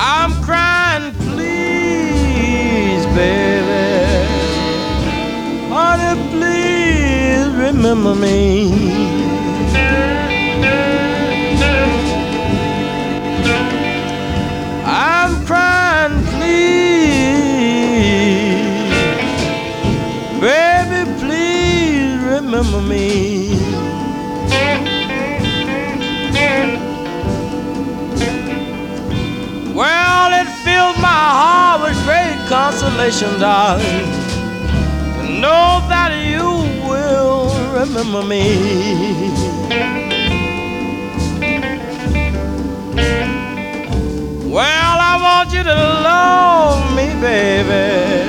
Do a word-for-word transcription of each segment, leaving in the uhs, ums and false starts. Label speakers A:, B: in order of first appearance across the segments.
A: I'm crying, please, baby. Honey, please remember me. I'm crying, please, baby, please remember me. Well, it fills my heart with great consolation, darling, to know that you will remember me. Well, I want you to love me, baby,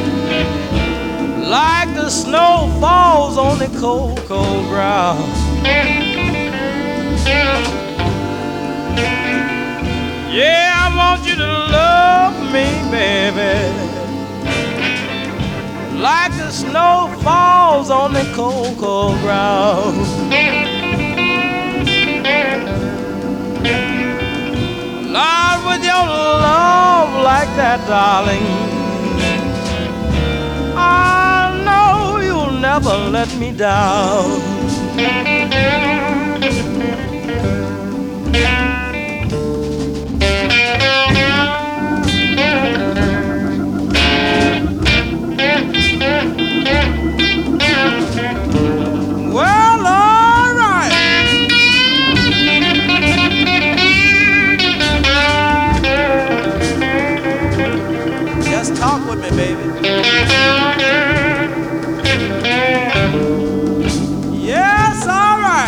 A: like the snow falls on the cold, cold ground. Yeah, I want you to love me, baby, like the snow falls on the cold, cold ground. Lord, with your love like that, darling, I know you'll never let me down. Well, all right. Just talk with me, baby. Yes, all right.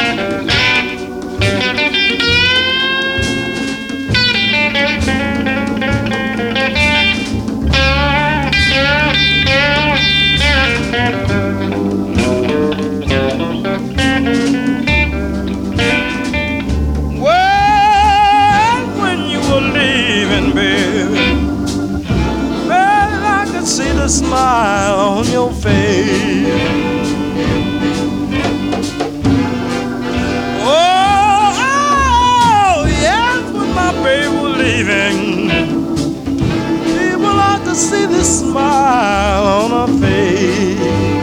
A: Well, when you were leaving, baby, baby, I could see the smile on your face. Oh, oh, yes, when my baby was leaving, people, I could see the smile on her face.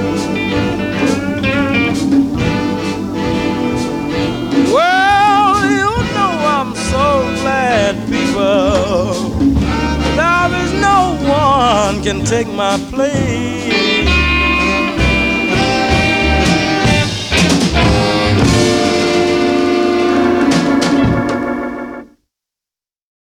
A: Well, you know I'm so glad, people, there is no one can take my place.